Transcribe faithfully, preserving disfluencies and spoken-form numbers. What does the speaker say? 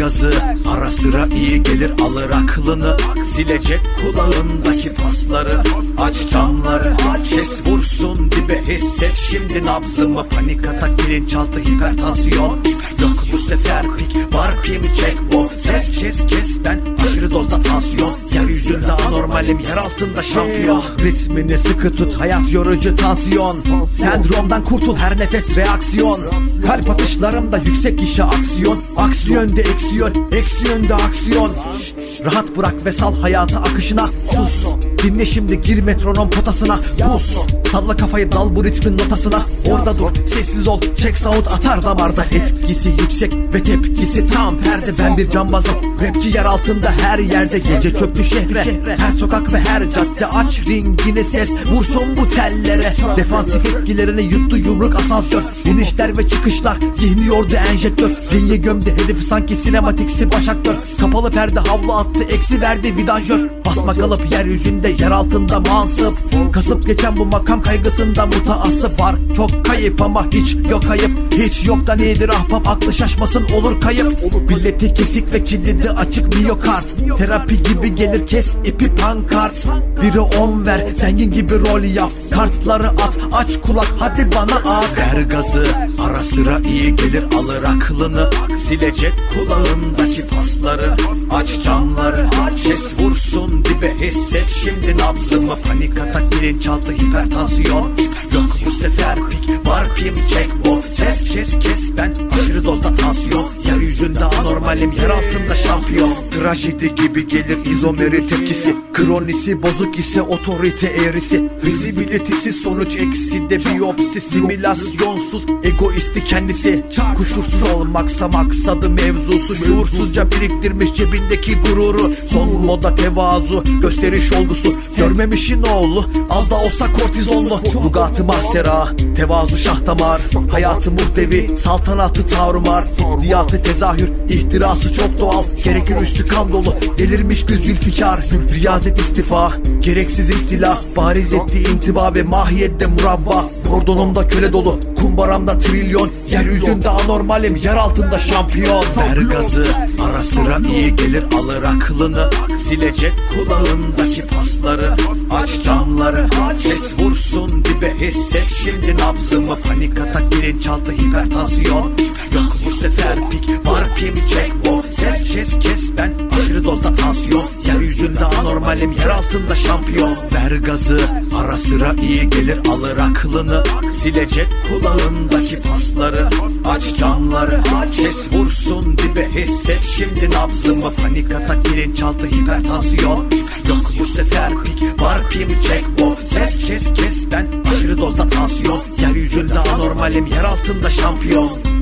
gazı, ara sıra iyi gelir alır aklını. Silecek kulağındaki pasları, aç camları, ses vursun dibe, hisset şimdi nabzımı. Panik atak, bilinçaltı, hipertansiyon. Yok bu sefer pik, var pim çek bu. Ses kes kes ben, aşırı dozda tansiyon. Yeryüzünde anormalim, yer altında şampiyon. Ritmini sıkı tut, hayat yorucu tansiyon. Sendromdan kurtul, her nefes reaksiyon. Kalp atışlarımda yüksek işe aksiyon. Aksi yönde eksi yön, eksi yönde aksiyon. Rahat bırak ve sal hayatı akışına. Sus, dinle şimdi, gir metronom potasına. Buz, salla kafayı, dal bu ritmin notasına. Orada dur, sessiz ol, check sound atar damarda. Etkisi yüksek ve tepkisi tam perde. Ben bir cambazım, rapçi yer altında her yerde. Gece çöktü şehre, her sokak ve her cadde. Aç ringine, ses vursun bu tellere. Defansif etkilerini yuttu yumruk asansör. İnişler ve çıkışlar, zihni yordu enjektör. Ringe gömdü hedefi sanki sinematiksi baş aktör. Kapalı perde havlu attı, eksi verdi vidanjör. Basma kalıp yeryüzünde, yer altında mansıp. Kasıp geçen bu makam kaygısında mutaassıp var. Çok kayıp ama hiç yok ayıp. Hiç yoktan iyidir ahbap, aklı şaşmasın olur kayıp. Billeti kesik ve kilidi açık miyokart. Terapi gibi gelir, kes ipi pankart. Biri on ver, zengin gibi rol yap. Kartları at, aç kulak, hadi bana at. Ver gazı, ara sıra iyi gelir alır aklını. Silecek kulağındaki pasları, aç camları, ses vursun dibe, hisset şimdi nabzımı. Panik atak, bilinçaltı, hipertansiyon. Yok bu sefer pik, var pim çek bu. Ses kes kes ben, aşırı dozda tansiyon. Yeryüzünde anormalim, yer altında şampiyon. Trajedi gibi gelir izomeri tepkisi. Kronisi bozuk ise otorite eğrisi. Fizibilitesi sonuç eksi de biyopsi. Simülasyonsuz egoisti kendisi. Kusursuz olmaksa maksadı mevzusu. Şuursuzca biriktirmiş cebindeki gururu. Son moda tevazu, gösteriş olgusu. Görmemişin oğlu, az da olsa kortizonlu. Lugatı mahsera, tevazu şah damar. Hayatı muhtevi, saltanatı tavrumar. Diyatı tezahür, ihtirası çok doğal. Gerekir üstü kan dolu, delirmiş bir zülfikar. Riyazet istifa, gereksiz istila. Bariz etti intiba ve mahiyette murabba. Kordonumda köle dolu, kumbaramda trilyon. Yeryüzünde anormalim, yer altında şampiyon. Ver gazı, ara sıra iyi gelir alır aklını. Silecek kulağındaki pasları, aç camları, ses vursun dibe, hisset şimdi nabzımı. Panik atak, bilinçaltı, hipertansiyon. Yok bu sefer pik, var pim çek bu. Ses kes kes ben, aşırı dozda tansiyon. Yeryüzünde anormalim, yer altında şampiyon. Ver gazı, ara sıra iyi gelir alır aklını. Silecek kulağındaki pasları, aç camları, ses vursun dibe, hisset şimdi nabzımı. Panik atak, bilinçaltı, hipertansiyon. Yok bu sefer pik, var pim çek bu. Ses kes kes ben, aşırı dozda tansiyon. Yeryüzünde anormalim, yer altında şampiyon.